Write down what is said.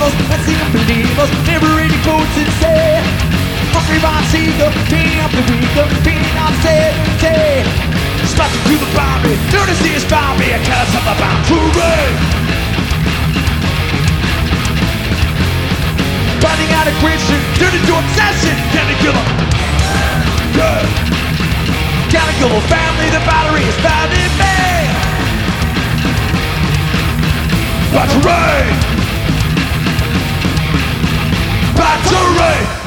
us, let's see them believe us. Never any quotes and say, hungry by seeker, painting up the weaker, painting up say. Start to do the bombing, dirty see us bombing, and tell us something about hooray. Finding out a question, turn into obsession. Can I kill 'em? Yeah. Can I kill a family? The battery is found in me. Battery! Battery!